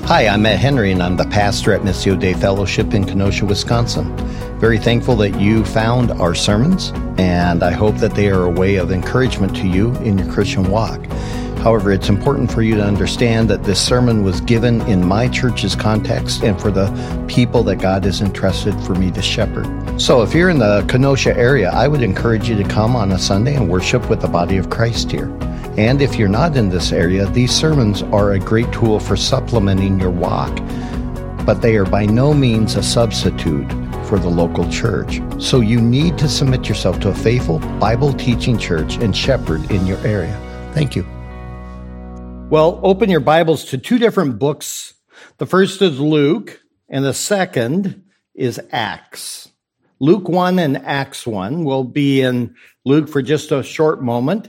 Hi, I'm Matt Henry, and I'm the pastor at Missio Dei Fellowship in Kenosha, Wisconsin. Very thankful that you found our sermons, and I hope that they are a way of encouragement to you in your Christian walk. However, it's important for you to understand that this sermon was given in my church's context and for the people that God has entrusted for me to shepherd. So if you're in the Kenosha area, I would encourage you to come on a Sunday and worship with the body of Christ here. And if you're not in this area, these sermons are a great tool for supplementing your walk, but they are by no means a substitute for the local church. So you need to submit yourself to a faithful, Bible-teaching church and shepherd in your area. Thank you. Well, open your Bibles to two different books. The first is Luke, and the second is Acts. Luke 1 and Acts 1. We'll be in Luke for just a short moment.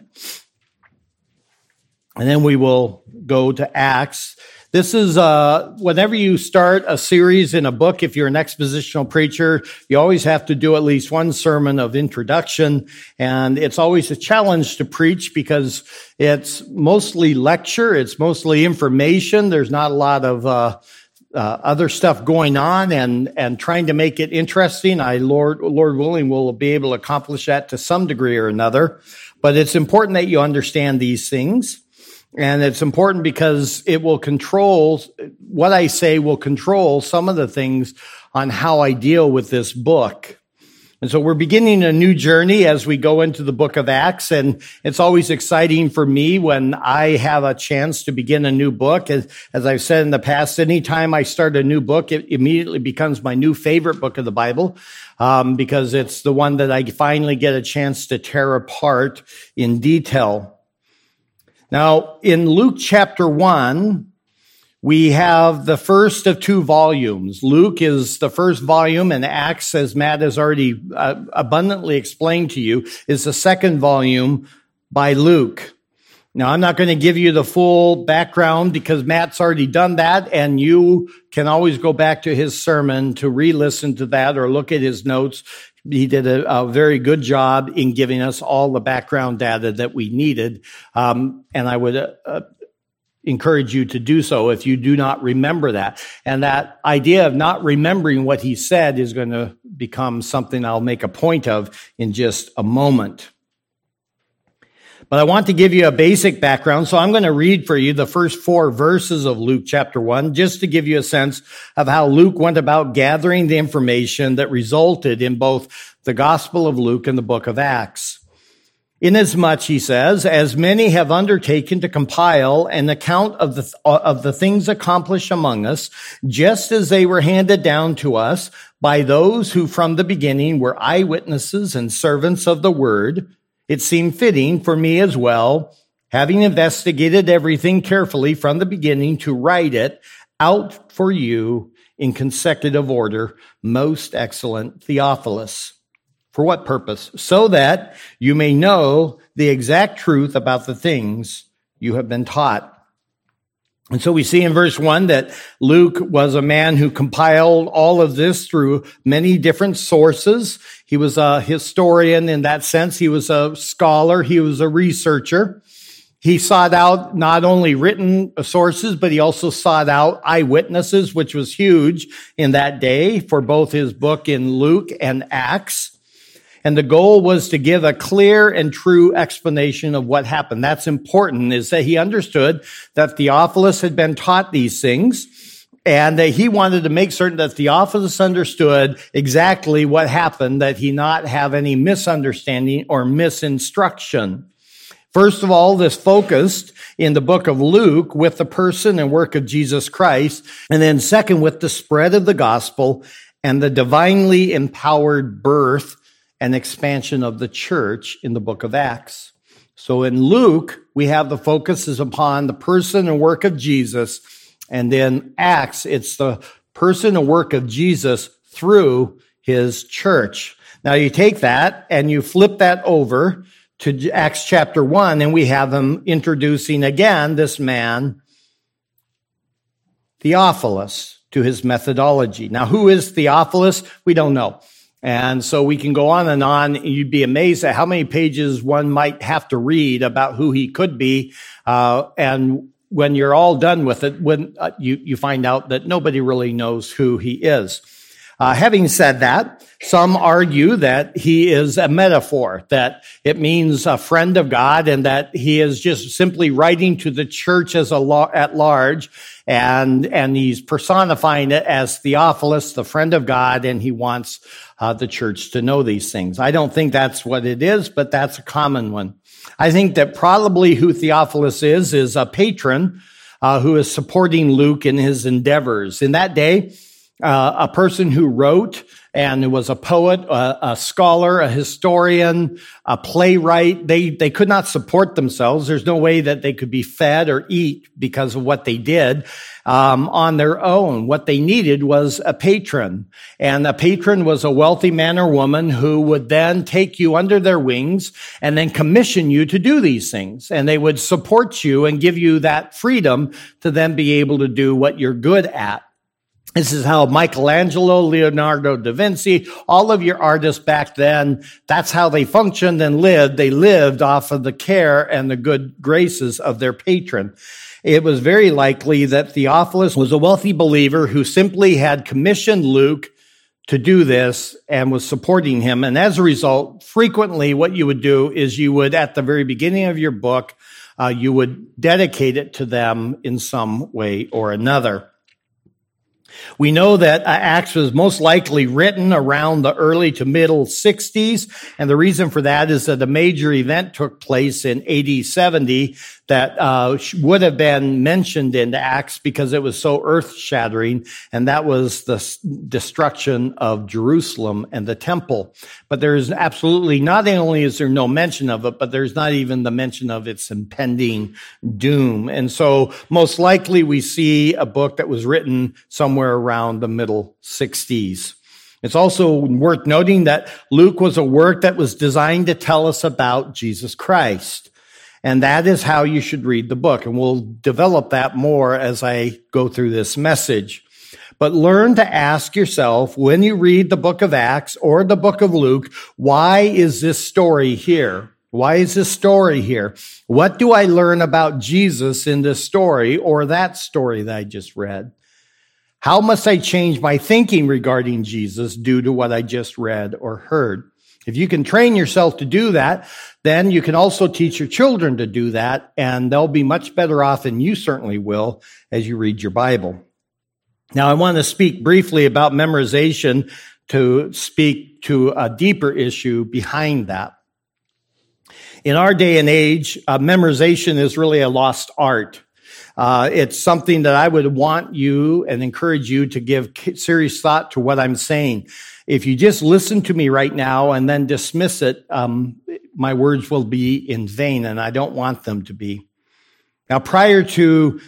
And then we will go to Acts. This is, whenever you start a series in a book, if you're an expositional preacher, you always have to do at least one sermon of introduction. And it's always a challenge to preach because it's mostly lecture. It's mostly information. There's not a lot of, other stuff going on and trying to make it interesting. Lord willing, will be able to accomplish that to some degree or another. But it's important that you understand these things. And it's important because it will control, what I say will control some of the things on how I deal with this book. And so we're beginning a new journey as we go into the book of Acts. And it's always exciting for me when I have a chance to begin a new book. As I've said in the past, anytime I start a new book, it immediately becomes my new favorite book of the Bible, because it's the one that I finally get a chance to tear apart in detail. Now, in Luke chapter 1, we have the first of two volumes. Luke is the first volume, and Acts, as Matt has already abundantly explained to you, is the second volume by Luke. Now, I'm not going to give you the full background because Matt's already done that, and you can always go back to his sermon to re-listen to that or look at his notes. He did a very good job in giving us all the background data that we needed. And I would encourage you to do so if you do not remember that. And that idea of not remembering what he said is going to become something I'll make a point of in just a moment. But I want to give you a basic background, so I'm going to read for you the first 4 verses of Luke chapter 1, just to give you a sense of how Luke went about gathering the information that resulted in both the Gospel of Luke and the book of Acts. Inasmuch, he says, as many have undertaken to compile an account of the things accomplished among us, just as they were handed down to us by those who from the beginning were eyewitnesses and servants of the word, it seemed fitting for me as well, having investigated everything carefully from the beginning, to write it out for you in consecutive order, most excellent Theophilus. For what purpose? So that you may know the exact truth about the things you have been taught. And so we see in verse 1 that Luke was a man who compiled all of this through many different sources. He was a historian in that sense. He was a scholar. He was a researcher. He sought out not only written sources, but he also sought out eyewitnesses, which was huge in that day for both his book in Luke and Acts. And the goal was to give a clear and true explanation of what happened. That's important, is that he understood that Theophilus had been taught these things, and that he wanted to make certain that Theophilus understood exactly what happened, that he not have any misunderstanding or misinstruction. First of all, this focused in the book of Luke with the person and work of Jesus Christ, and then second, with the spread of the gospel and the divinely empowered birth and expansion of the church in the book of Acts. So in Luke, we have the focus is upon the person and work of Jesus. And then Acts, it's the person and work of Jesus through his church. Now you take that and you flip that over to Acts chapter 1, and we have him introducing again this man, Theophilus, to his methodology. Now, who is Theophilus? We don't know. And so we can go on and on. You'd be amazed at how many pages one might have to read about who he could be. And when you're all done with it, when you find out that nobody really knows who he is. Having said that, some argue that he is a metaphor, that it means a friend of God, and that he is just simply writing to the church at large, and he's personifying it as Theophilus, the friend of God, and he wants the church to know these things. I don't think that's what it is, but that's a common one. I think that probably who Theophilus is a patron who is supporting Luke in his endeavors. In that day, a person who wrote and was a poet, a scholar, a historian, a playwright, they could not support themselves. There's no way that they could be fed or eat because of what they did on their own. What they needed was a patron. And a patron was a wealthy man or woman who would then take you under their wings and then commission you to do these things. And they would support you and give you that freedom to then be able to do what you're good at. This is how Michelangelo, Leonardo da Vinci, all of your artists back then, that's how they functioned and lived. They lived off of the care and the good graces of their patron. It was very likely that Theophilus was a wealthy believer who simply had commissioned Luke to do this and was supporting him. And as a result, frequently what you would do is you would, at the very beginning of your book, you would dedicate it to them in some way or another. We know that Acts was most likely written around the early to middle 60s, and the reason for that is that a major event took place in AD 70 that would have been mentioned in Acts because it was so earth-shattering, and that was the destruction of Jerusalem and the temple. But there's absolutely, not only is there no mention of it, but there's not even the mention of its impending doom. And so most likely we see a book that was written somewhere around the middle 60s. It's also worth noting that Luke was a work that was designed to tell us about Jesus Christ. And that is how you should read the book. And we'll develop that more as I go through this message. But learn to ask yourself, when you read the book of Acts or the book of Luke, why is this story here? Why is this story here? What do I learn about Jesus in this story or that story that I just read? How must I change my thinking regarding Jesus due to what I just read or heard? If you can train yourself to do that, then you can also teach your children to do that, and they'll be much better off than you certainly will as you read your Bible. Now, I want to speak briefly about memorization to speak to a deeper issue behind that. In our day and age, memorization is really a lost art. It's something that I would want you and encourage you to give serious thought to what I'm saying. If you just listen to me right now and then dismiss it, my words will be in vain, and I don't want them to be. Now, prior to,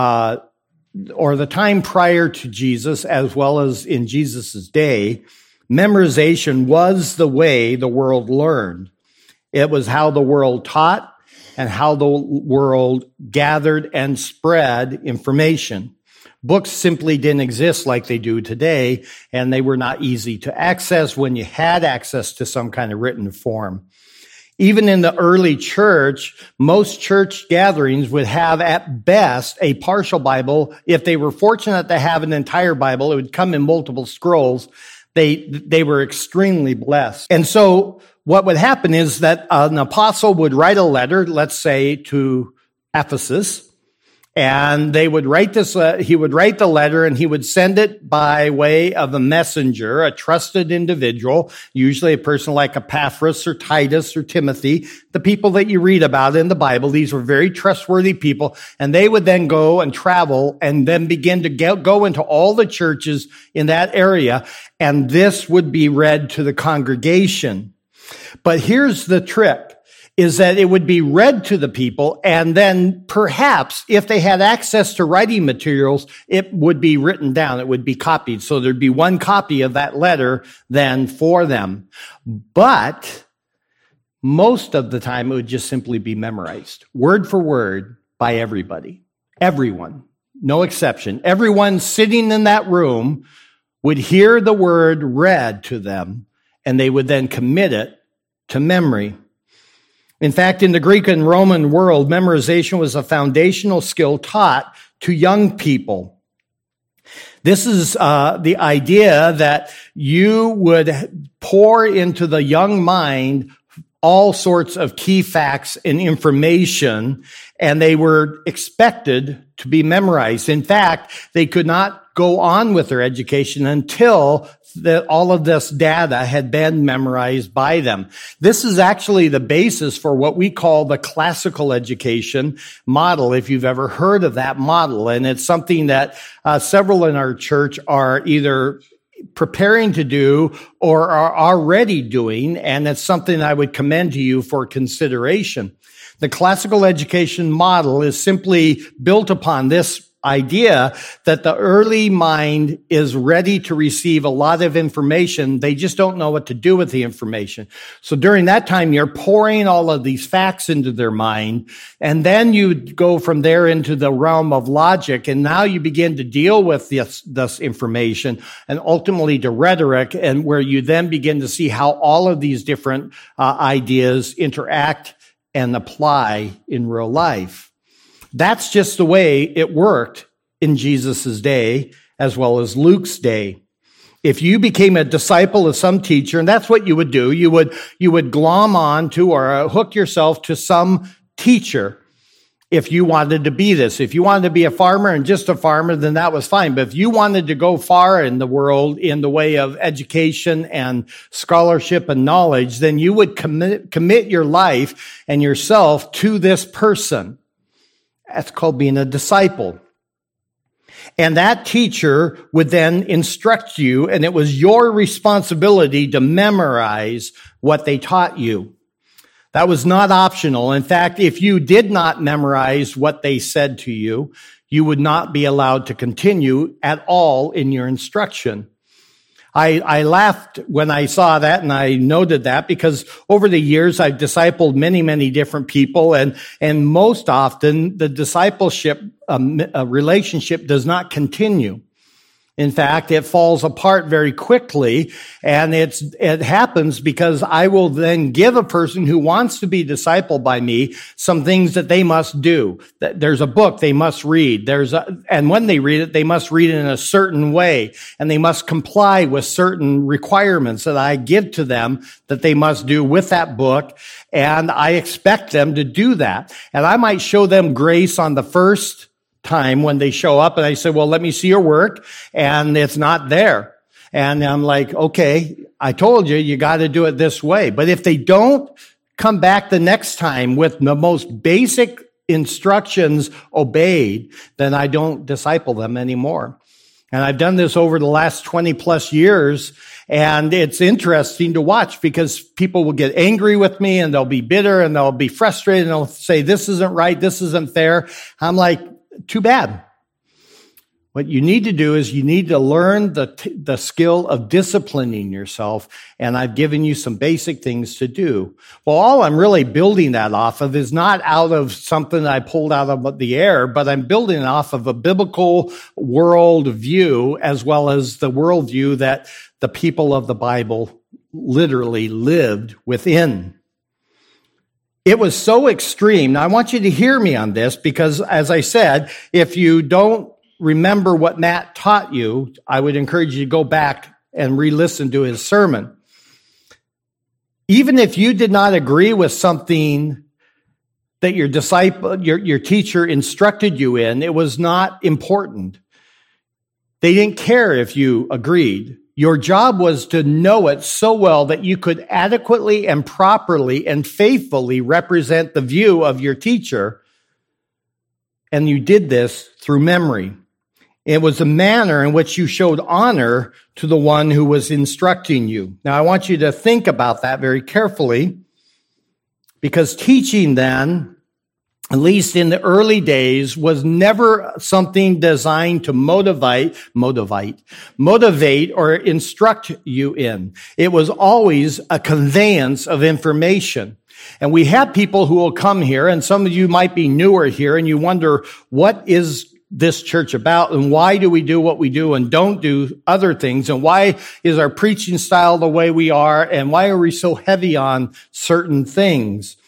or the time prior to Jesus, as well as in Jesus' day, memorization was the way the world learned. It was how the world taught and how the world gathered and spread information. Books simply didn't exist like they do today, and they were not easy to access when you had access to some kind of written form. Even in the early church, most church gatherings would have at best a partial Bible. If they were fortunate to have an entire Bible, it would come in multiple scrolls. They were extremely blessed. And so what would happen is that an apostle would write a letter, let's say to Ephesus, and they would write this, he would write the letter and he would send it by way of a messenger, a trusted individual, usually a person like Epaphras or Titus or Timothy, the people that you read about in the Bible. These were very trustworthy people, and they would then go and travel and then begin to go into all the churches in that area, and this would be read to the congregation. But here's the trick, is that it would be read to the people, and then perhaps if they had access to writing materials, it would be written down. It would be copied. So there'd be one copy of that letter then for them. But most of the time, it would just simply be memorized, word for word, by everybody. Everyone, no exception. Everyone sitting in that room would hear the word read to them, and they would then commit it to memory. In fact, in the Greek and Roman world, memorization was a foundational skill taught to young people. This is the idea that you would pour into the young mind all sorts of key facts and information, and they were expected to be memorized. In fact, they could not go on with their education until all of this data had been memorized by them. This is actually the basis for what we call the classical education model, if you've ever heard of that model. And it's something that several in our church are either preparing to do or are already doing, and it's something I would commend to you for consideration. The classical education model is simply built upon this idea that the early mind is ready to receive a lot of information. They just don't know what to do with the information. So during that time, you're pouring all of these facts into their mind, and then you go from there into the realm of logic, and now you begin to deal with this information and ultimately to rhetoric, and where you then begin to see how all of these different ideas interact and apply in real life. That's just the way it worked in Jesus' day as well as Luke's day. If you became a disciple of some teacher, and that's what you would do, you would glom on to or hook yourself to some teacher if you wanted to be this. If you wanted to be a farmer and just a farmer, then that was fine. But if you wanted to go far in the world in the way of education and scholarship and knowledge, then you would commit your life and yourself to this person. That's called being a disciple. And that teacher would then instruct you, and it was your responsibility to memorize what they taught you. That was not optional. In fact, if you did not memorize what they said to you, you would not be allowed to continue at all in your instruction. I laughed when I saw that, and I noted that because over the years I've discipled many, many different people, and most often the discipleship relationship does not continue. In fact, it falls apart very quickly, and it happens because I will then give a person who wants to be discipled by me some things that they must do. There's a book they must read. And when they read it, they must read it in a certain way, and they must comply with certain requirements that I give to them that they must do with that book, and I expect them to do that. And I might show them grace on the first time when they show up, and I say, well, let me see your work, and it's not there. And I'm like, okay, I told you, you got to do it this way. But if they don't come back the next time with the most basic instructions obeyed, then I don't disciple them anymore. And I've done this over the last 20 plus years, and it's interesting to watch because people will get angry with me, and they'll be bitter, and they'll be frustrated, and they'll say, this isn't right, this isn't fair. I'm like, too bad. What you need to do is you need to learn the skill of disciplining yourself, and I've given you some basic things to do. Well, all I'm really building that off of is not out of something that I pulled out of the air, but I'm building it off of a biblical world view as well as the worldview that the people of the Bible literally lived within. It was so extreme. Now, I want you to hear me on this because, as I said, if you don't remember what Matt taught you, I would encourage you to go back and re-listen to his sermon. Even if you did not agree with something that your teacher instructed you in, it was not important. They didn't care if you agreed. Your job was to know it so well that you could adequately and properly and faithfully represent the view of your teacher. And you did this through memory. It was a manner in which you showed honor to the one who was instructing you. Now, I want you to think about that very carefully, because teaching then, at least in the early days, was never something designed to motivate or instruct you in. It was always a conveyance of information. And we have people who will come here, and some of you might be newer here, and you wonder, what is this church about, and why do we do what we do and don't do other things, and why is our preaching style the way we are, and why are we so heavy on certain things?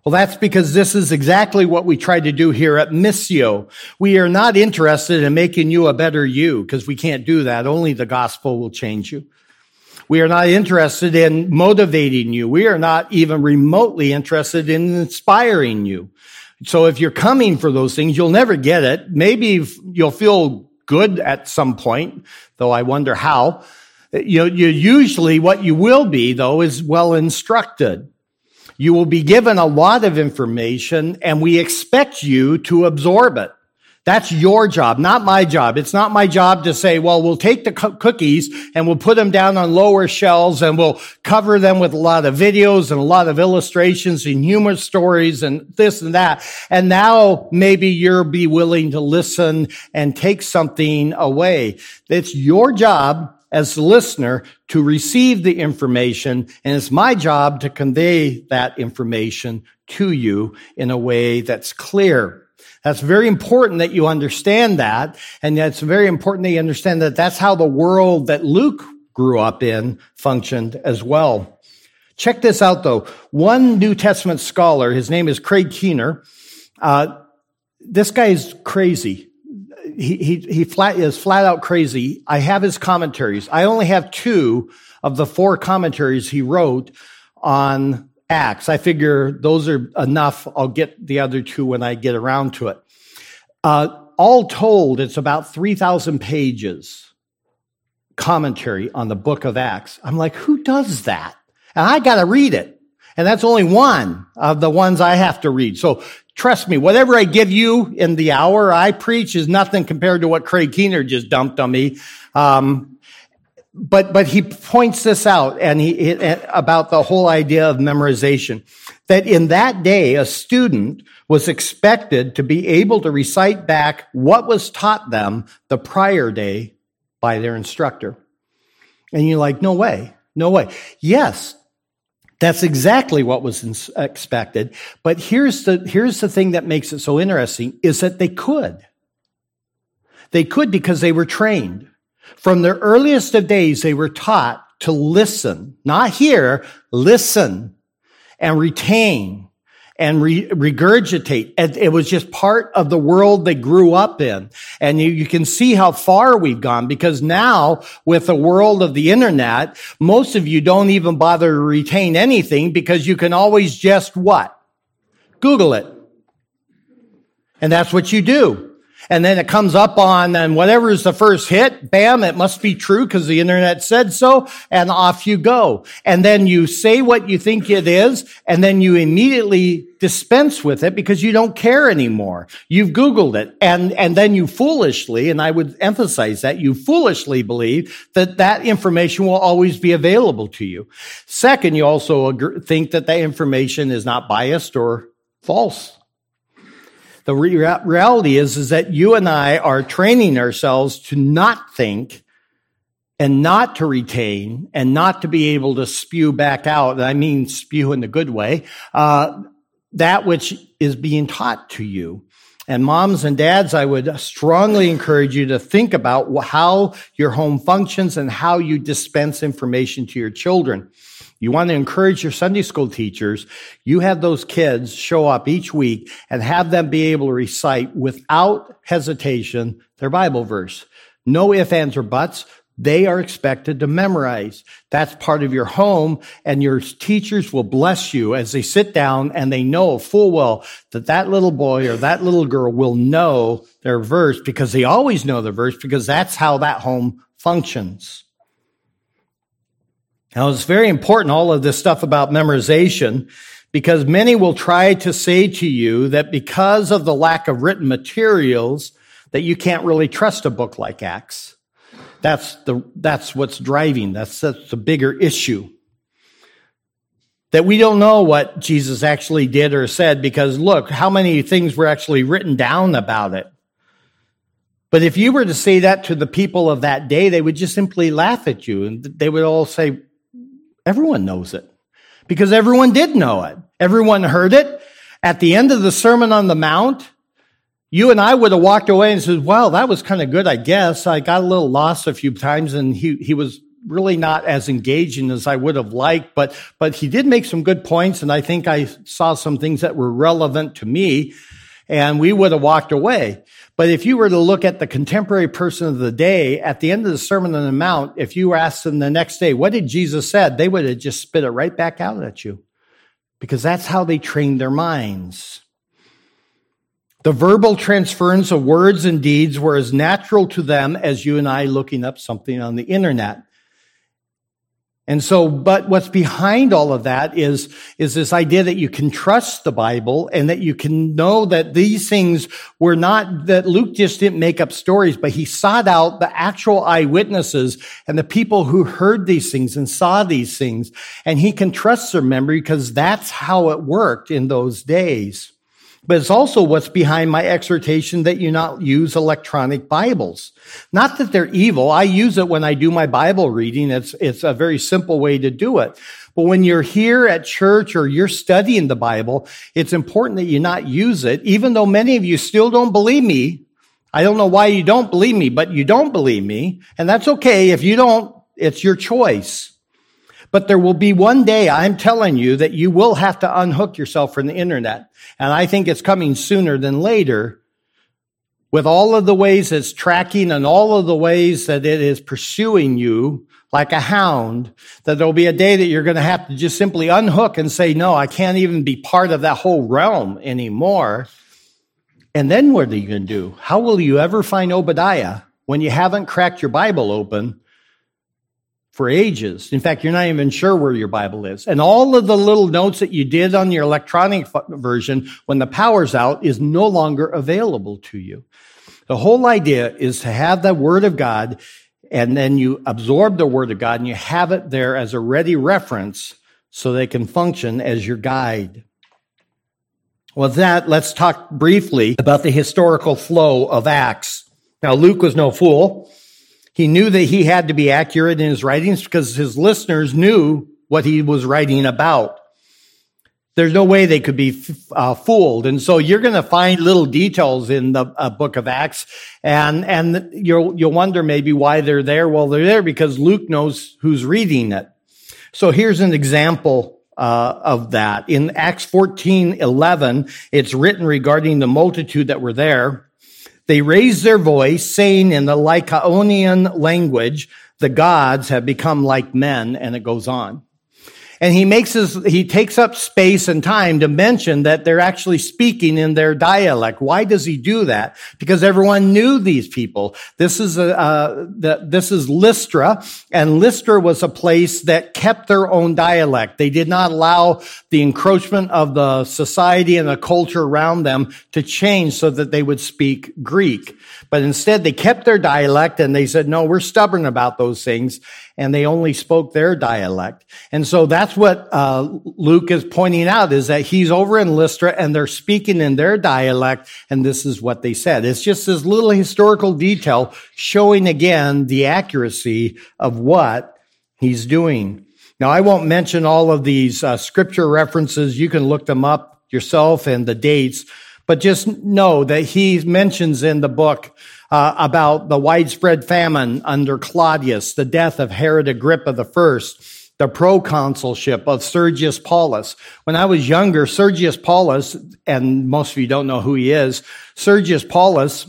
Well, that's because this is exactly what we try to do here at Missio. We are not interested in making you a better you, because we can't do that. Only the gospel will change you. We are not interested in motivating you. We are not even remotely interested in inspiring you. So if you're coming for those things, you'll never get it. Maybe you'll feel good at some point, though I wonder how. You usually what you will be, though, is well instructed. You will be given a lot of information, and we expect you to absorb it. That's your job, not my job. It's not my job to say, well, we'll take the cookies and we'll put them down on lower shelves and we'll cover them with a lot of videos and a lot of illustrations and humor stories and this and that. And now maybe you'll be willing to listen and take something away. It's your job as the listener to receive the information, and it's my job to convey that information to you in a way that's clear. That's very important that you understand that, and that's very important that you understand that that's how the world that Luke grew up in functioned as well. Check this out, though. One New Testament scholar, his name is Craig Keener. This guy is crazy. He is flat out crazy. I have his commentaries. I only have 2 of the 4 commentaries he wrote on Acts. I figure those are enough. I'll get the other 2 when I get around to it. All told, it's about 3,000 pages commentary on the book of Acts. I'm like, who does that? And I got to read it. And that's only one of the ones I have to read. So trust me, whatever I give you in the hour I preach is nothing compared to what Craig Keener just dumped on me. But he points this out about the whole idea of memorization, that in that day, a student was expected to be able to recite back what was taught them the prior day by their instructor. And you're like, no way. Yes, that's exactly what was expected. But here's the thing that makes it so interesting is that they could. They could because they were trained. From their earliest of days, they were taught to listen, not hear, listen and retain and regurgitate. It was just part of the world they grew up in. And you can see how far we've gone, because now with the world of the internet, most of you don't even bother to retain anything because you can always just what? Google it. And that's what you do. And then it comes up on, and whatever is the first hit, bam, it must be true because the internet said so, and off you go. And then you say what you think it is, and then you immediately dispense with it because you don't care anymore. You've Googled it, and then you foolishly, and I would emphasize that, you foolishly believe that information will always be available to you. Second, you also think that information is not biased or false. The reality is that you and I are training ourselves to not think and not to retain and not to be able to spew back out. I mean, spew in the good way, that which is being taught to you. And moms and dads, I would strongly encourage you to think about how your home functions and how you dispense information to your children. You want to encourage your Sunday school teachers. You have those kids show up each week and have them be able to recite without hesitation their Bible verse. No ifs, ands, or buts. They are expected to memorize. That's part of your home, and your teachers will bless you as they sit down and they know full well that little boy or that little girl will know their verse, because they always know the verse, because that's how that home functions. Now, it's very important, all of this stuff about memorization, because many will try to say to you that because of the lack of written materials, that you can't really trust a book like Acts. That's what's driving. That's the bigger issue. That we don't know what Jesus actually did or said, because look, how many things were actually written down about it. But if you were to say that to the people of that day, they would just simply laugh at you, and they would all say, everyone knows it, because everyone did know it. Everyone heard it. At the end of the Sermon on the Mount, you and I would have walked away and said, well, that was kind of good, I guess. I got a little lost a few times, and he was really not as engaging as I would have liked, but he did make some good points, and I think I saw some things that were relevant to me, and we would have walked away. But if you were to look at the contemporary person of the day, at the end of the Sermon on the Mount, if you asked them the next day, what did Jesus said? They would have just spit it right back out at you, because that's how they trained their minds. The verbal transference of words and deeds were as natural to them as you and I looking up something on the internet. And so, but what's behind all of that is this idea that you can trust the Bible and that you can know that these things were not, that Luke just didn't make up stories, but he sought out the actual eyewitnesses and the people who heard these things and saw these things. And he can trust their memory because that's how it worked in those days. But it's also what's behind my exhortation that you not use electronic Bibles. Not that they're evil. I use it when I do my Bible reading. It's a very simple way to do it. But when you're here at church or you're studying the Bible, it's important that you not use it, even though many of you still don't believe me. I don't know why you don't believe me, but you don't believe me. And that's okay. If you don't, it's your choice. But there will be one day, I'm telling you, that you will have to unhook yourself from the internet. And I think it's coming sooner than later, with all of the ways it's tracking and all of the ways that it is pursuing you like a hound, that there'll be a day that you're going to have to just simply unhook and say, no, I can't even be part of that whole realm anymore. And then what are you going to do? How will you ever find Obadiah when you haven't cracked your Bible open for ages? In fact, you're not even sure where your Bible is. And all of the little notes that you did on your electronic version, when the power's out, is no longer available to you. The whole idea is to have the Word of God, and then you absorb the Word of God, and you have it there as a ready reference so they can function as your guide. With that, let's talk briefly about the historical flow of Acts. Now, Luke was no fool. He knew that he had to be accurate in his writings because his listeners knew what he was writing about. There's no way they could be fooled. And so you're going to find little details in the book of Acts, and you'll wonder maybe why they're there. Well, they're there because Luke knows who's reading it. So here's an example of that. In Acts 14:11, it's written regarding the multitude that were there. They raised their voice, saying in the Lycaonian language, the gods have become like men, and it goes on. And he takes up space and time to mention that they're actually speaking in their dialect. Why does he do that? Because everyone knew these people. This is Lystra, and Lystra was a place that kept their own dialect. They did not allow the encroachment of the society and the culture around them to change so that they would speak Greek. But instead, they kept their dialect, and they said, no, we're stubborn about those things. And they only spoke their dialect. And so that's what Luke is pointing out, is that he's over in Lystra and they're speaking in their dialect, and this is what they said. It's just this little historical detail showing again the accuracy of what he's doing. Now, I won't mention all of these scripture references. You can look them up yourself and the dates, but just know that he mentions in the book about the widespread famine under Claudius, the death of Herod Agrippa I, the proconsulship of Sergius Paulus. When I was younger, Sergius Paulus, and most of you don't know who he is, Sergius Paulus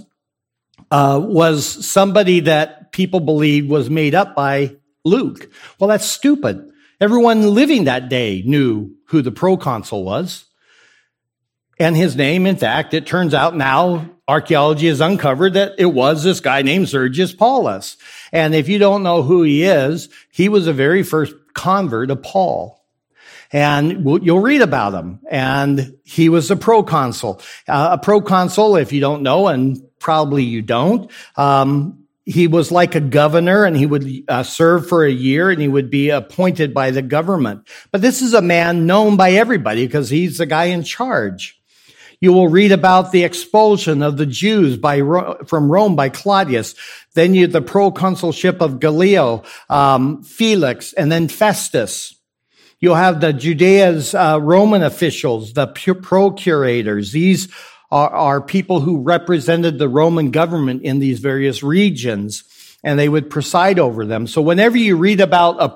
was somebody that people believed was made up by Luke. Well, that's stupid. Everyone living that day knew who the proconsul was. And his name, in fact, it turns out now archaeology has uncovered that it was this guy named Sergius Paulus. And if you don't know who he was the very first convert of Paul. And you'll read about him. And he was a proconsul. A proconsul, if you don't know, and probably you don't, he was like a governor, and he would serve for a year, and he would be appointed by the government. But this is a man known by everybody because he's the guy in charge. You will read about the expulsion of the Jews from Rome by Claudius. Then the proconsulship of Gallio, Felix, and then Festus. You'll have the Judea's Roman officials, the procurators. These are people who represented the Roman government in these various regions. and they would preside over them. So whenever you read about a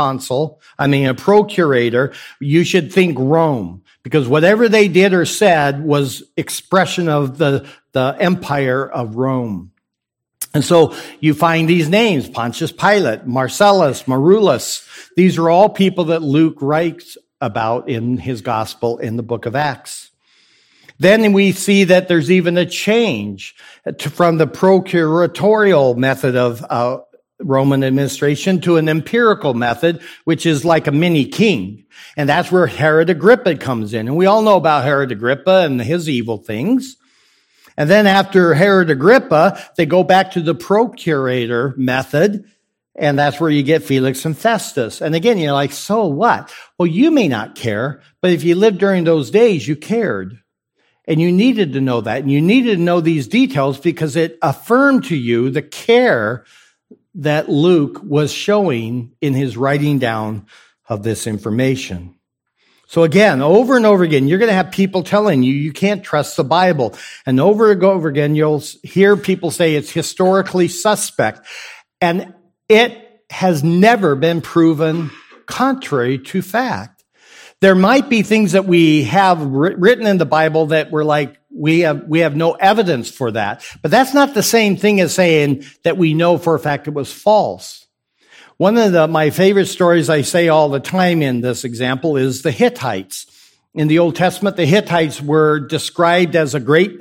procurator, you should think Rome, because whatever they did or said was expression of the empire of Rome. And so you find these names: Pontius Pilate, Marcellus, Marullus. These are all people that Luke writes about in his gospel in the book of Acts. Then we see that there's even a change from the procuratorial method of Roman administration to an empirical method, which is like a mini king. And that's where Herod Agrippa comes in. And we all know about Herod Agrippa and his evil things. And then after Herod Agrippa, they go back to the procurator method, and that's where you get Felix and Festus. And again, you're like, so what? Well, you may not care, but if you lived during those days, you cared. And you needed to know that. And you needed to know these details because it affirmed to you the care that Luke was showing in his writing down of this information. So again, over and over again, you're going to have people telling you you can't trust the Bible. And over and over again, you'll hear people say it's historically suspect. And it has never been proven contrary to fact. There might be things that we have written in the Bible that we're like, we have no evidence for that. But that's not the same thing as saying that we know for a fact it was false. One of my favorite stories I say all the time in this example is the Hittites. In the Old Testament, the Hittites were described as a great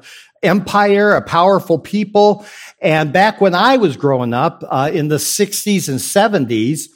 empire, a powerful people. And back when I was growing up, in the 60s and 70s,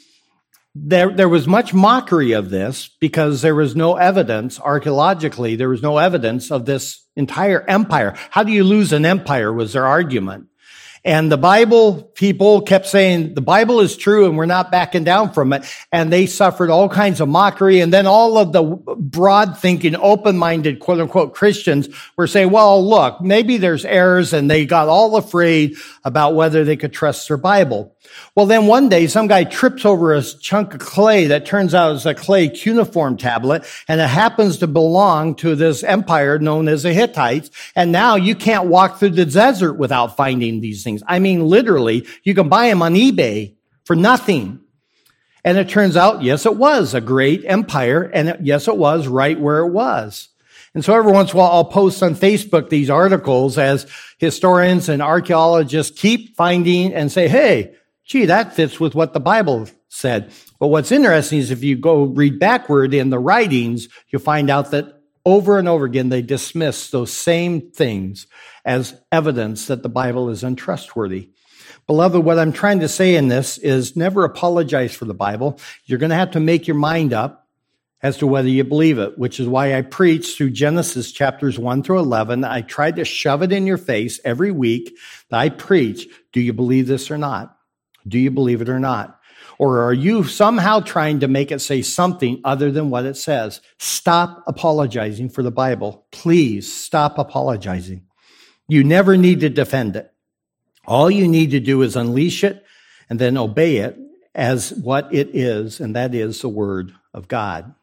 there was much mockery of this because there was no evidence, archaeologically, there was no evidence of this entire empire. How do you lose an empire was their argument. And the Bible people kept saying, the Bible is true and we're not backing down from it. And they suffered all kinds of mockery. And then all of the broad thinking, open-minded, quote unquote, Christians were saying, well, look, maybe there's errors, and they got all afraid about whether they could trust their Bible. Well, then one day some guy trips over a chunk of clay that turns out is a clay cuneiform tablet, and it happens to belong to this empire known as the Hittites. And now you can't walk through the desert without finding these things. I mean, literally, you can buy them on eBay for nothing. And it turns out, yes, it was a great empire, and yes, it was right where it was. And so every once in a while, I'll post on Facebook these articles as historians and archaeologists keep finding and say, hey, gee, that fits with what the Bible said. But what's interesting is if you go read backward in the writings, you'll find out that over and over again, they dismiss those same things as evidence that the Bible is untrustworthy. Beloved, what I'm trying to say in this is never apologize for the Bible. You're going to have to make your mind up as to whether you believe it, which is why I preach through Genesis chapters 1 through 11. I tried to shove it in your face every week that I preach. Do you believe this or not? Do you believe it or not? Or are you somehow trying to make it say something other than what it says? Stop apologizing for the Bible. Please stop apologizing. You never need to defend it. All you need to do is unleash it and then obey it as what it is, and that is the Word of God.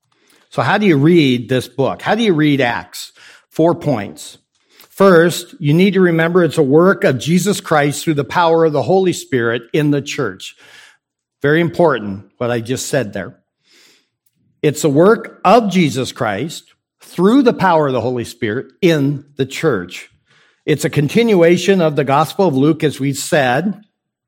So how do you read this book? How do you read Acts? 4 points. First, you need to remember it's a work of Jesus Christ through the power of the Holy Spirit in the church. Very important, what I just said there. It's a work of Jesus Christ through the power of the Holy Spirit in the church. It's a continuation of the Gospel of Luke, as we've said.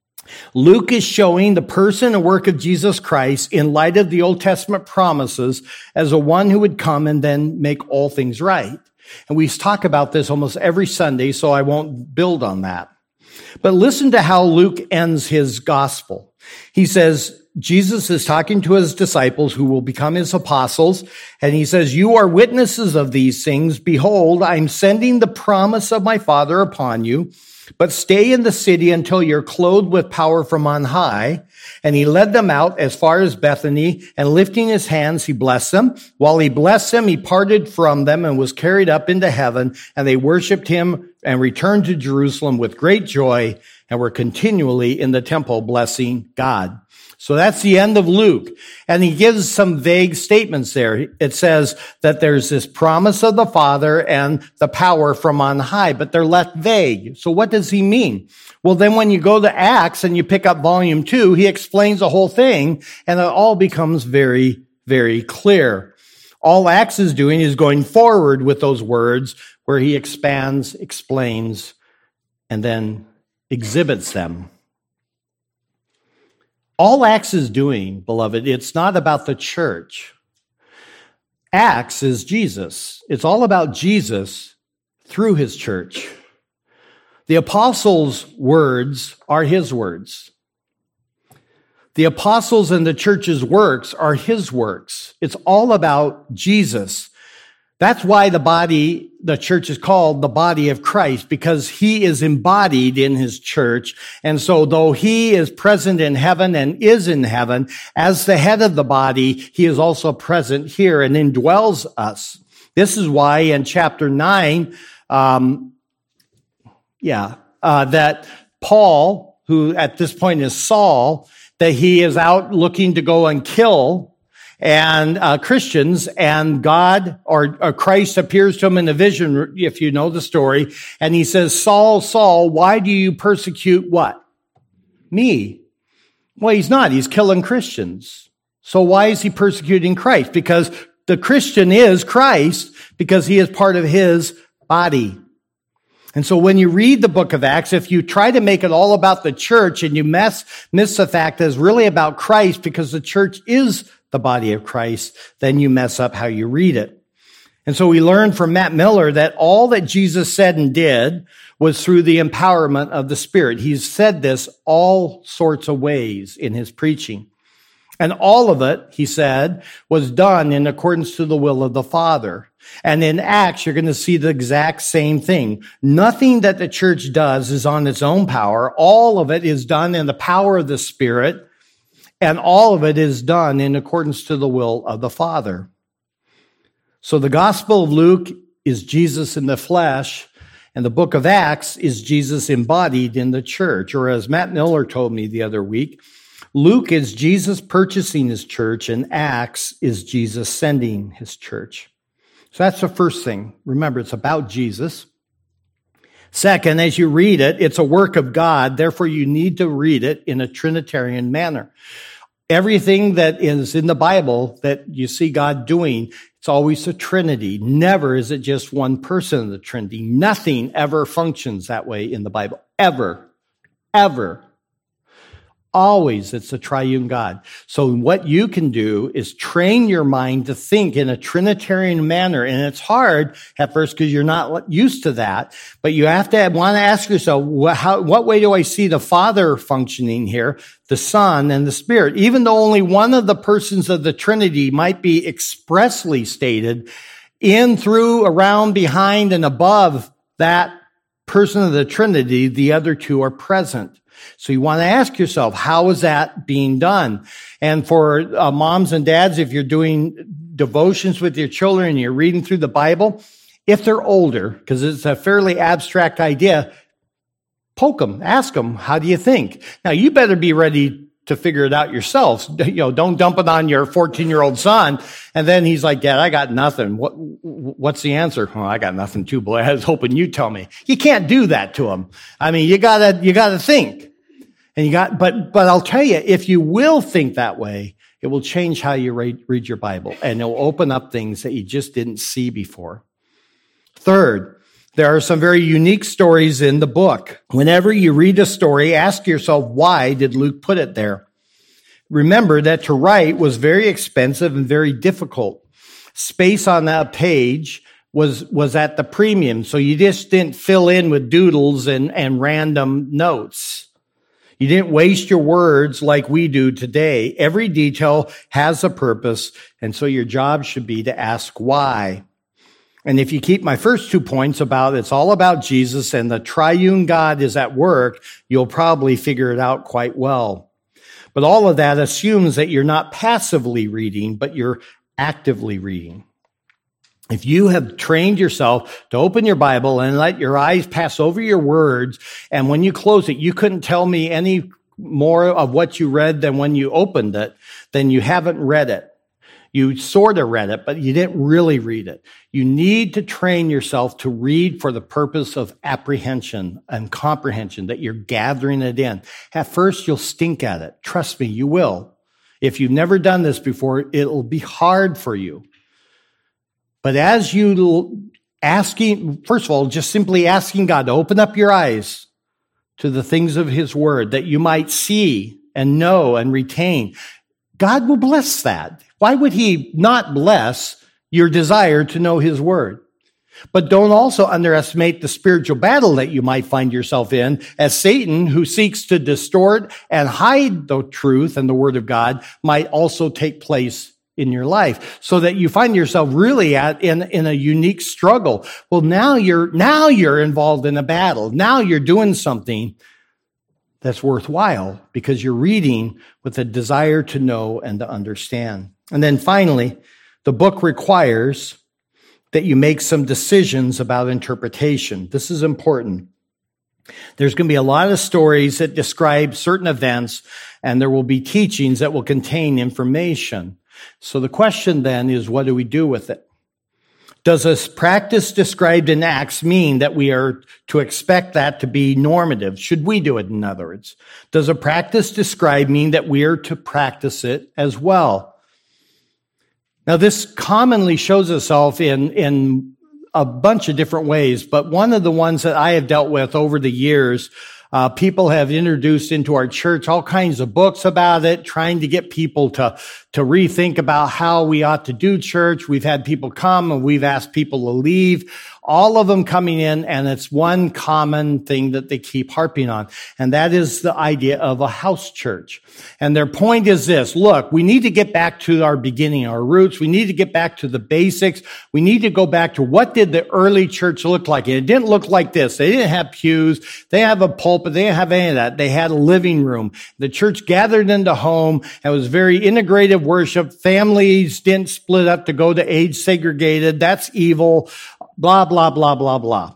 Luke is showing the person and work of Jesus Christ in light of the Old Testament promises as a one who would come and then make all things right. And we talk about this almost every Sunday, so I won't build on that. But listen to how Luke ends his gospel. He says, Jesus is talking to his disciples who will become his apostles, and he says, you are witnesses of these things. Behold, I'm sending the promise of my Father upon you, but stay in the city until you're clothed with power from on high. And he led them out as far as Bethany, and lifting his hands, he blessed them. While he blessed them, he parted from them and was carried up into heaven, and they worshiped him and returned to Jerusalem with great joy and were continually in the temple blessing God. So that's the end of Luke. And he gives some vague statements there. It says that there's this promise of the Father and the power from on high, but they're left vague. So what does he mean? Well, then when you go to Acts and you pick up volume 2, he explains the whole thing, and it all becomes very, very clear. All Acts is doing is going forward with those words where he expands, explains, and then exhibits them. All Acts is doing, beloved, it's not about the church. Acts is Jesus. It's all about Jesus through his church. The apostles' words are his words. The apostles and the church's works are his works. It's all about Jesus. That's why the church is called the body of Christ, because he is embodied in his church. And so though he is present in heaven and is in heaven, as the head of the body, he is also present here and indwells us. This is why in chapter 9, that Paul, who at this point is Saul, that he is out looking to go and kill and Christians, and God or Christ appears to him in a vision, if you know the story, and he says, Saul, Saul, why do you persecute what? Me. Well, he's not. He's killing Christians. So why is he persecuting Christ? Because the Christian is Christ, because he is part of his body. And so when you read the book of Acts, if you try to make it all about the church and you miss the fact that it's really about Christ because the church is the body of Christ, then you mess up how you read it. And so we learned from Matt Miller that all that Jesus said and did was through the empowerment of the Spirit. He's said this all sorts of ways in his preaching. And all of it, he said, was done in accordance to the will of the Father. And in Acts, you're going to see the exact same thing. Nothing that the church does is on its own power. All of it is done in the power of the Spirit. And all of it is done in accordance to the will of the Father. So the Gospel of Luke is Jesus in the flesh, and the book of Acts is Jesus embodied in the church. Or as Matt Miller told me the other week, Luke is Jesus purchasing his church, and Acts is Jesus sending his church. So that's the first thing. Remember, it's about Jesus. Second, as you read it, it's a work of God. Therefore, you need to read it in a Trinitarian manner. Everything that is in the Bible that you see God doing, it's always a Trinity. Never is it just one person of the Trinity. Nothing ever functions that way in the Bible. Ever. Ever. Always, it's a triune God. So what you can do is train your mind to think in a Trinitarian manner. And it's hard at first because you're not used to that. But you want to ask yourself, what way do I see the Father functioning here, the Son, and the Spirit? Even though only one of the persons of the Trinity might be expressly stated, in, through, around, behind, and above that person of the Trinity, the other two are present. So you want to ask yourself, how is that being done? And for moms and dads, if you're doing devotions with your children and you're reading through the Bible, if they're older, because it's a fairly abstract idea, poke them, ask them, how do you think? Now, you better be ready to figure it out yourself. Don't dump it on your 14-year-old son. And then he's like, Dad, I got nothing. What's the answer? Oh, I got nothing too, boy. I was hoping you'd tell me. You can't do that to him. I mean, you gotta think. And but I'll tell you, if you will think that way, it will change how you read your Bible, and it'll open up things that you just didn't see before. Third, there are some very unique stories in the book. Whenever you read a story, ask yourself, why did Luke put it there? Remember that to write was very expensive and very difficult. Space on that page was at the premium, so you just didn't fill in with doodles and random notes. You didn't waste your words like we do today. Every detail has a purpose, and so your job should be to ask why. And if you keep my first 2 points about it's all about Jesus and the triune God is at work, you'll probably figure it out quite well. But all of that assumes that you're not passively reading, but you're actively reading. If you have trained yourself to open your Bible and let your eyes pass over your words, and when you close it, you couldn't tell me any more of what you read than when you opened it, then you haven't read it. You sort of read it, but you didn't really read it. You need to train yourself to read for the purpose of apprehension and comprehension, that you're gathering it in. At first, you'll stink at it. Trust me, you will. If you've never done this before, it'll be hard for you. But as you first of all, just simply asking God to open up your eyes to the things of his word, that you might see and know and retain, God will bless that. Why would he not bless your desire to know his word? But don't also underestimate the spiritual battle that you might find yourself in, as Satan, who seeks to distort and hide the truth and the word of God, might also take place in your life, so that you find yourself really in a unique struggle. Well, now you're involved in a battle. Now you're doing something that's worthwhile because you're reading with a desire to know and to understand. And then finally, the book requires that you make some decisions about interpretation. This is important. There's going to be a lot of stories that describe certain events, and there will be teachings that will contain information. So the question then is, what do we do with it? Does a practice described in Acts mean that we are to expect that to be normative? Should we do it, in other words? Does a practice described mean that we are to practice it as well? Now, this commonly shows itself in a bunch of different ways, but one of the ones that I have dealt with over the years, people have introduced into our church all kinds of books about it, trying to get people to rethink about how we ought to do church. We've had people come and we've asked people to leave, all of them coming in, and it's one common thing that they keep harping on, and that is the idea of a house church. And their point is this: look, we need to get back to our beginning, our roots. We need to get back to the basics. We need to go back to what did the early church look like. And it didn't look like this. They didn't have pews. They didn't have a pulpit. They didn't have any of that. They had a living room. The church gathered into home. It was very integrative worship. Families didn't split up to go to age segregated. That's evil. Blah, blah, blah, blah, blah.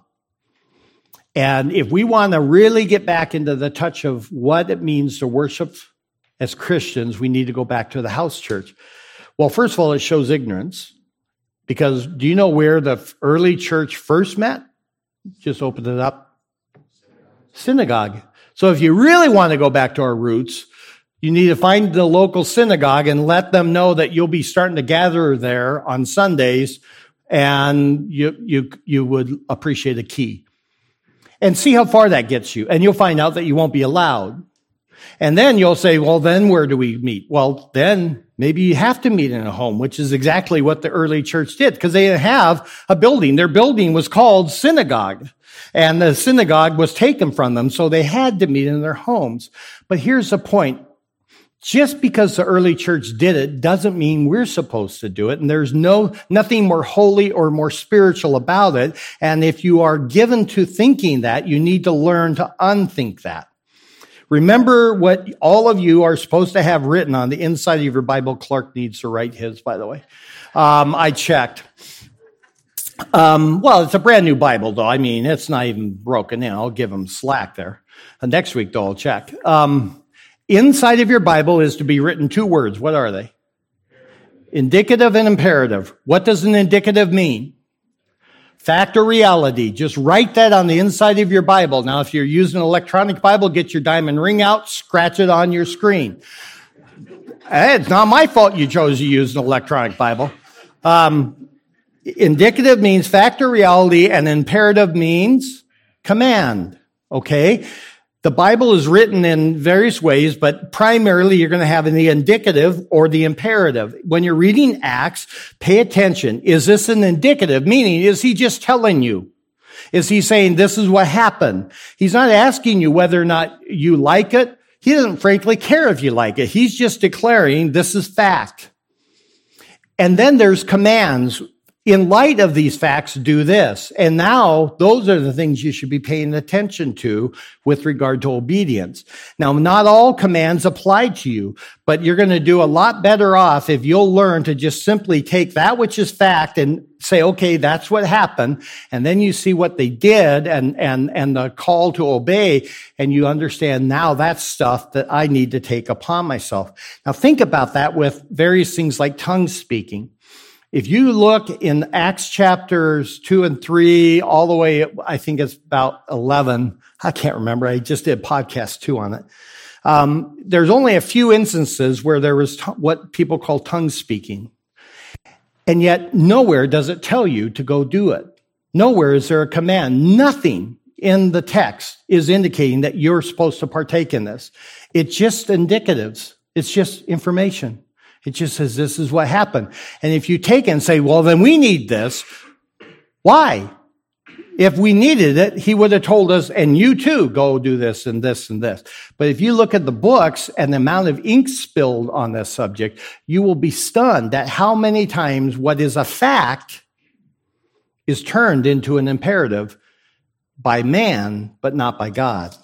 And if we want to really get back into the touch of what it means to worship as Christians, we need to go back to the house church. Well, first of all, it shows ignorance, because do you know where the early church first met? Just open it up. Synagogue. So if you really want to go back to our roots, you need to find the local synagogue and let them know that you'll be starting to gather there on Sundays, and you would appreciate a key. And see how far that gets you. And you'll find out that you won't be allowed. And then you'll say, well, then where do we meet? Well, then maybe you have to meet in a home, which is exactly what the early church did, because they didn't have a building. Their building was called synagogue, and the synagogue was taken from them, so they had to meet in their homes. But here's the point. Just because the early church did it doesn't mean we're supposed to do it. And there's nothing more holy or more spiritual about it. And if you are given to thinking that, you need to learn to unthink that. Remember what all of you are supposed to have written on the inside of your Bible. Clark needs to write his, by the way. I checked. Well, it's a brand new Bible, though. I mean, it's not even broken in. I'll give him slack there. Next week, though, I'll check. Inside of your Bible is to be written two words. What are they? Indicative and imperative. What does an indicative mean? Fact or reality. Just write that on the inside of your Bible. Now, if you're using an electronic Bible, get your diamond ring out, scratch it on your screen. It's not my fault you chose to use an electronic Bible. Indicative means fact or reality, and imperative means command. Okay? The Bible is written in various ways, but primarily you're going to have the indicative or the imperative. When you're reading Acts, pay attention. Is this an indicative? Meaning, is he just telling you? Is he saying this is what happened? He's not asking you whether or not you like it. He doesn't frankly care if you like it. He's just declaring this is fact. And then there's commands. in light of these facts, do this. And now those are the things you should be paying attention to with regard to obedience. Now, not all commands apply to you, but you're going to do a lot better off if you'll learn to just simply take that which is fact and say, okay, that's what happened. And then you see what they did and the call to obey. And you understand now that's stuff that I need to take upon myself. Now think about that with various things like tongue speaking. If you look in Acts chapters 2 and 3, all the way, I think it's about 11. I can't remember. I just did podcast 2 on it. There's only a few instances where there was what people call tongue speaking. And yet nowhere does it tell you to go do it. Nowhere is there a command. Nothing in the text is indicating that you're supposed to partake in this. It's just indicatives. It's just information. It just says this is what happened. And if you take it and say, well, then we need this. Why? If we needed it, he would have told us, and you too, go do this and this and this. But if you look at the books and the amount of ink spilled on this subject, you will be stunned at how many times what is a fact is turned into an imperative by man, but not by God.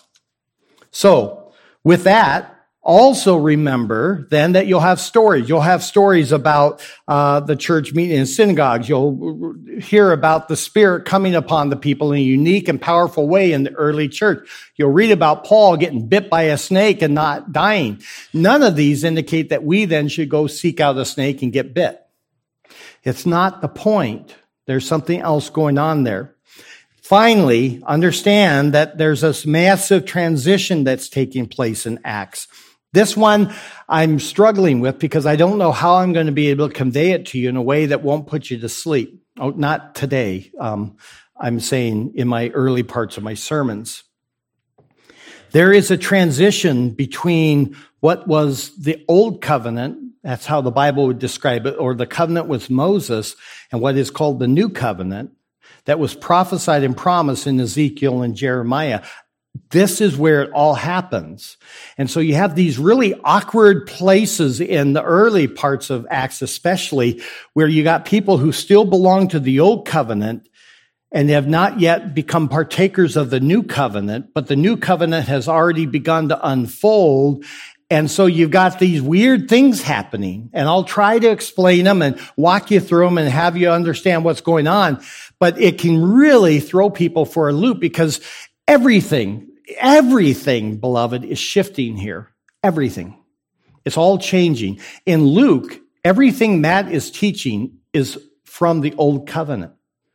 So with that, also remember then that you'll have stories. You'll have stories about the church meeting in synagogues. You'll hear about the Spirit coming upon the people in a unique and powerful way in the early church. You'll read about Paul getting bit by a snake and not dying. None of these indicate that we then should go seek out a snake and get bit. It's not the point. There's something else going on there. Finally, understand that there's this massive transition that's taking place in Acts. This one I'm struggling with because I don't know how I'm going to be able to convey it to you in a way that won't put you to sleep. Oh, not today. I'm saying in my early parts of my sermons. There is a transition between what was the old covenant, that's how the Bible would describe it, or the covenant with Moses, and what is called the new covenant that was prophesied and promised in Ezekiel and Jeremiah. This is where it all happens. And so you have these really awkward places in the early parts of Acts, especially where you got people who still belong to the old covenant and have not yet become partakers of the new covenant, but the new covenant has already begun to unfold. And so you've got these weird things happening, and I'll try to explain them and walk you through them and have you understand what's going on. But it can really throw people for a loop because everything, beloved, is shifting here. Everything. It's all changing. In Luke, everything Matt is teaching is from the old covenant.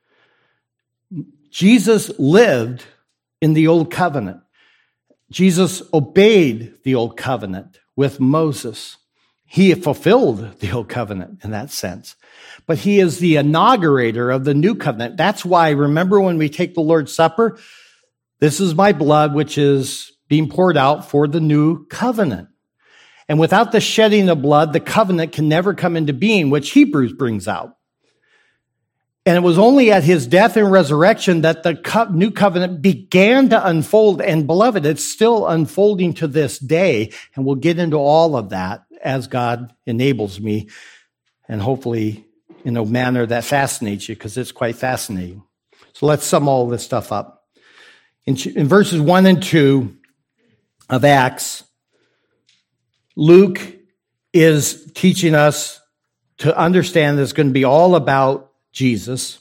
Jesus lived in the old covenant. Jesus obeyed the old covenant with Moses. He fulfilled the old covenant in that sense. But he is the inaugurator of the new covenant. That's why, remember when we take the Lord's Supper, this is my blood, which is being poured out for the new covenant. And without the shedding of blood, the covenant can never come into being, which Hebrews brings out. And it was only at his death and resurrection that the new covenant began to unfold. And beloved, it's still unfolding to this day. And we'll get into all of that as God enables me, and hopefully in a manner that fascinates you, because it's quite fascinating. So let's sum all this stuff up. In verses 1 and 2 of Acts, Luke is teaching us to understand that it's going to be all about Jesus.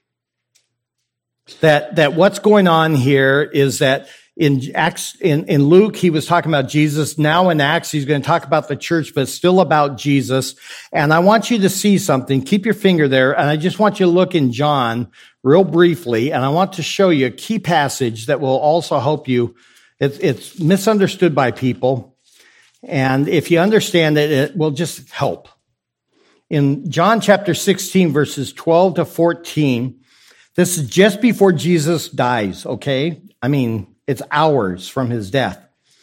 That what's going on here is that in Acts, in Luke, he was talking about Jesus. Now in Acts, he's going to talk about the church, but it's still about Jesus. And I want you to see something. Keep your finger there. And I just want you to look in John real briefly. And I want to show you a key passage that will also help you. It's misunderstood by people. And if you understand it, it will just help. In John chapter 16, verses 12 to 14, this is just before Jesus dies, okay? I mean, it's hours from his death.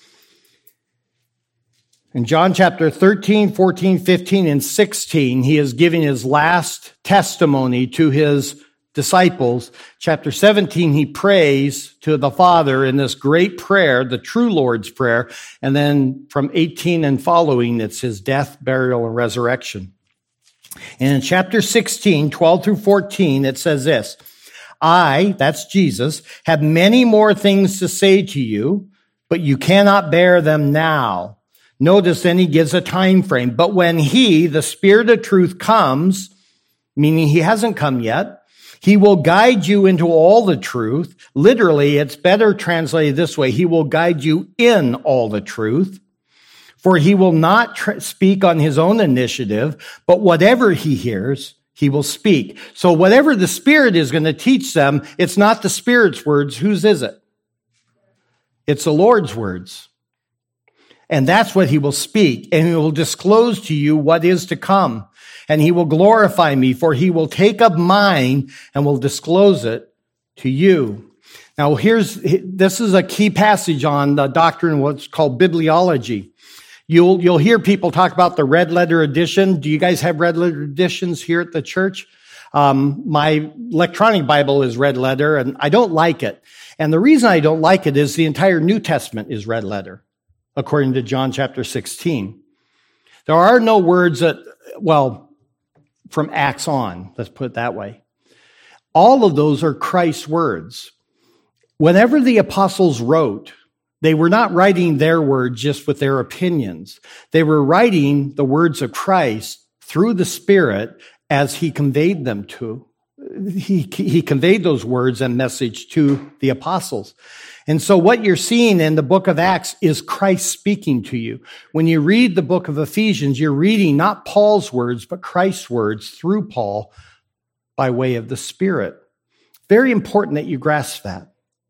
In John chapter 13, 14, 15, and 16, he is giving his last testimony to his disciples. Chapter 17, he prays to the Father in this great prayer, the true Lord's Prayer. And then from 18 and following, it's his death, burial, and resurrection. And in chapter 16, 12 through 14, it says this, I, that's Jesus, have many more things to say to you, but you cannot bear them now. Notice then he gives a time frame. But when he, the Spirit of truth, comes, meaning he hasn't come yet, he will guide you into all the truth. Literally, it's better translated this way. He will guide you in all the truth. For he will not speak on his own initiative, but whatever he hears, he will speak. So whatever the Spirit is going to teach them, it's not the Spirit's words. Whose is it? It's the Lord's words. And that's what he will speak. And he will disclose to you what is to come. And he will glorify me, for he will take up mine and will disclose it to you. Now this is a key passage on the doctrine, what's called bibliology. You'll hear people talk about the red letter edition. Do you guys have red letter editions here at the church? My electronic Bible is red letter, and I don't like it. And the reason I don't like it is the entire New Testament is red letter, according to John chapter 16. There are no words from Acts on, let's put it that way. All of those are Christ's words. Whenever the apostles wrote, they were not writing their words just with their opinions. They were writing the words of Christ through the Spirit as he conveyed them to. He conveyed those words and message to the apostles. And so what you're seeing in the book of Acts is Christ speaking to you. When you read the book of Ephesians, you're reading not Paul's words, but Christ's words through Paul by way of the Spirit. Very important that you grasp that.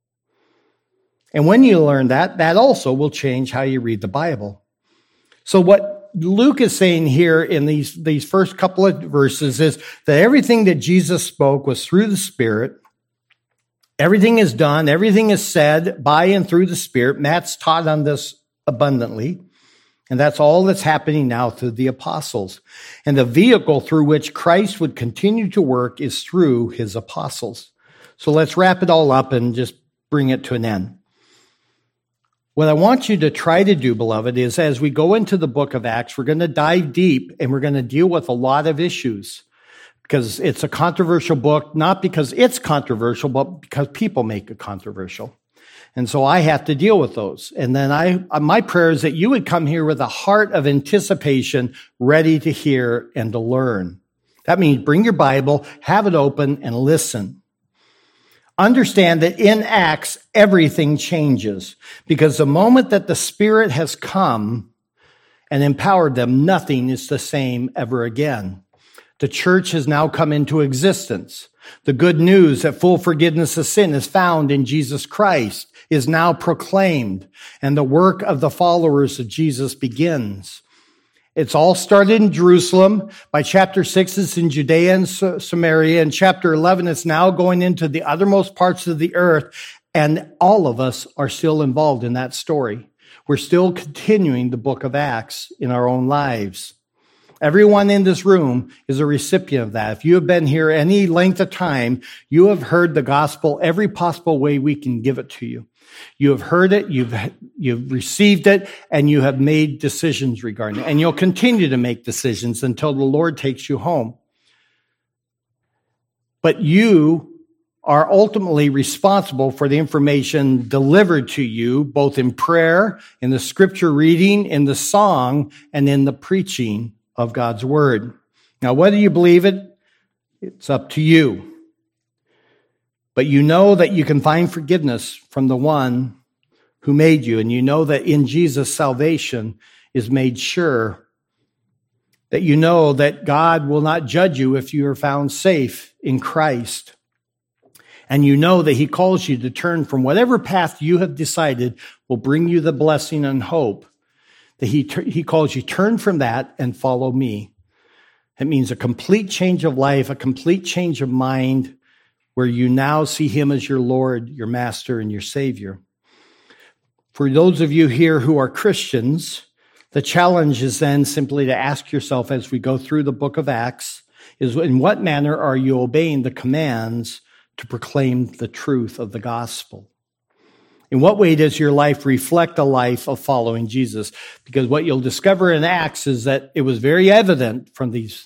And when you learn that, that also will change how you read the Bible. So what Luke is saying here in these first couple of verses is that everything that Jesus spoke was through the Spirit. Everything is done. Everything is said by and through the Spirit. Matt's taught on this abundantly. And that's all that's happening now through the apostles. And the vehicle through which Christ would continue to work is through his apostles. So let's wrap it all up and just bring it to an end. What I want you to try to do, beloved, is as we go into the book of Acts, we're going to dive deep and we're going to deal with a lot of issues because it's a controversial book, not because it's controversial, but because people make it controversial. And so I have to deal with those. And then my prayer is that you would come here with a heart of anticipation, ready to hear and to learn. That means bring your Bible, have it open, and listen. Understand that in Acts, everything changes because the moment that the Spirit has come and empowered them, nothing is the same ever again. The church has now come into existence. The good news that full forgiveness of sin is found in Jesus Christ is now proclaimed, and the work of the followers of Jesus begins. It's all started in Jerusalem. By chapter 6, it's in Judea and Samaria. And chapter 11, it's now going into the uttermost parts of the earth. And all of us are still involved in that story. We're still continuing the book of Acts in our own lives. Everyone in this room is a recipient of that. If you have been here any length of time, you have heard the gospel every possible way we can give it to you. You have heard it, you've received it, and you have made decisions regarding it. And you'll continue to make decisions until the Lord takes you home. But you are ultimately responsible for the information delivered to you, both in prayer, in the scripture reading, in the song, and in the preaching of God's word. Now, whether you believe it, it's up to you. But you know that you can find forgiveness from the one who made you. And you know that in Jesus, salvation is made sure. That you know that God will not judge you if you are found safe in Christ. And you know that he calls you to turn from whatever path you have decided will bring you the blessing and hope. That he calls you, turn from that and follow me. It means a complete change of life, a complete change of mind, where you now see him as your Lord, your Master, and your Savior. For those of you here who are Christians, the challenge is then simply to ask yourself as we go through the book of Acts, is in what manner are you obeying the commands to proclaim the truth of the gospel? In what way does your life reflect a life of following Jesus? Because what you'll discover in Acts is that it was very evident from these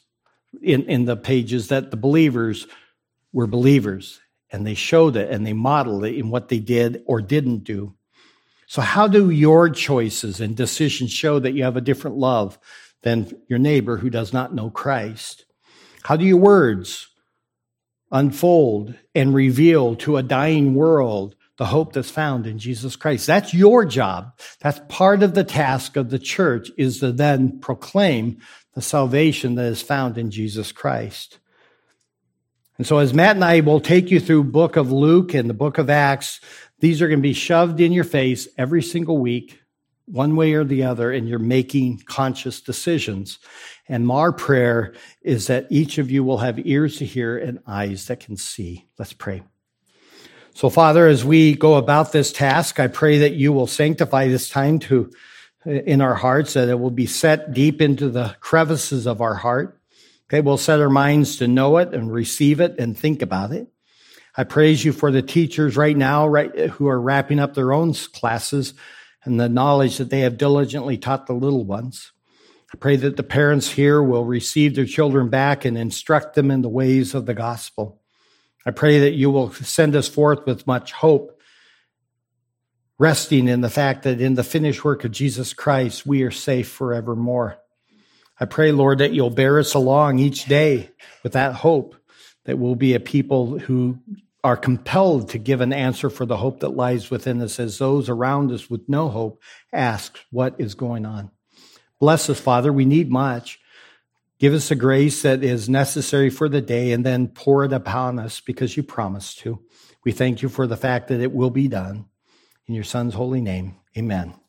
in the pages that the believers were believers, and they showed it and they modeled it in what they did or didn't do. So how do your choices and decisions show that you have a different love than your neighbor who does not know Christ? How do your words unfold and reveal to a dying world the hope that's found in Jesus Christ? That's your job. That's part of the task of the church, is to then proclaim the salvation that is found in Jesus Christ. And so as Matt and I will take you through book of Luke and the book of Acts, these are going to be shoved in your face every single week, one way or the other, and you're making conscious decisions. And our prayer is that each of you will have ears to hear and eyes that can see. Let's pray. So, Father, as we go about this task, I pray that you will sanctify this time in our hearts, that it will be set deep into the crevices of our heart. Okay, we'll set our minds to know it and receive it and think about it. I praise you for the teachers right now, who are wrapping up their own classes and the knowledge that they have diligently taught the little ones. I pray that the parents here will receive their children back and instruct them in the ways of the gospel. I pray that you will send us forth with much hope, resting in the fact that in the finished work of Jesus Christ, we are safe forevermore. I pray, Lord, that you'll bear us along each day with that hope, that we'll be a people who are compelled to give an answer for the hope that lies within us, as those around us with no hope ask, what is going on? Bless us, Father. We need much. Give us the grace that is necessary for the day, and then pour it upon us because you promised to. We thank you for the fact that it will be done. In your Son's holy name, amen.